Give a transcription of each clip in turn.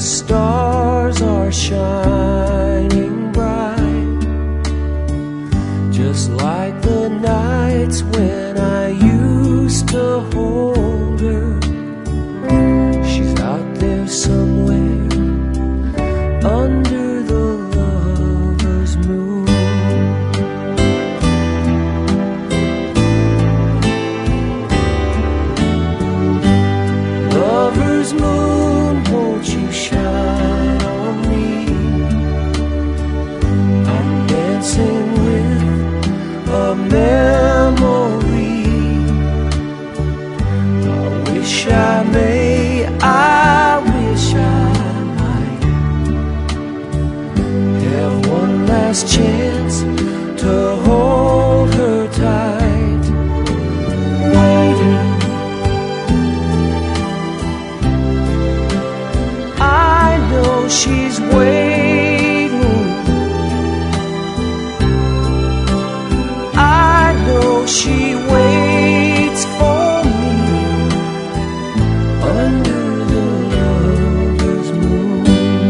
stars are shining bright, just like the nights when I used to hold her. She's out there somewhere under the lover's moon. Lover's moon, won't you shine on me? I'm dancing with a memory. I wish I may, I wish I might have one last chance to hold her tight. Waiting, I know she's waiting. I know she waits for me under the lover's moon.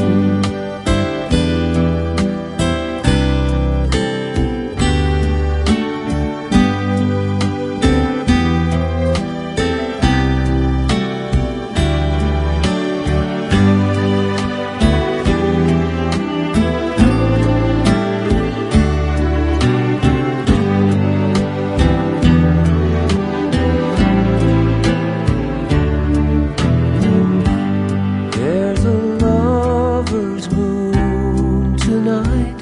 There's a lover's moon tonight,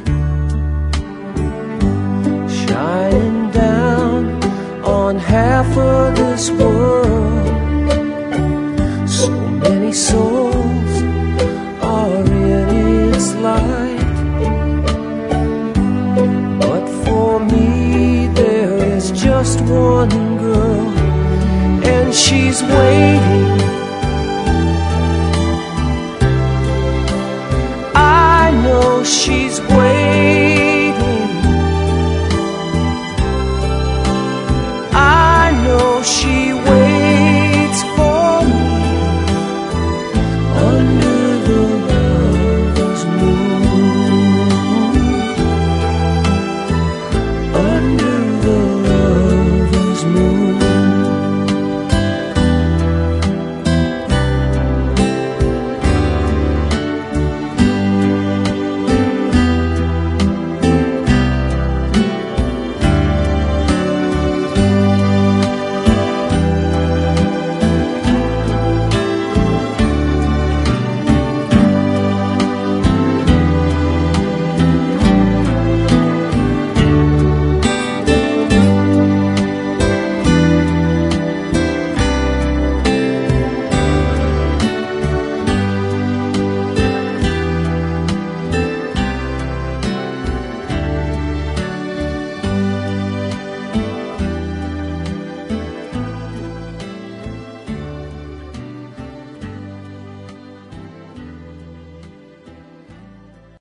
shining down on half of this world. So many souls are in its light, but for me there is just one girl, and she's waiting. I know she's waiting.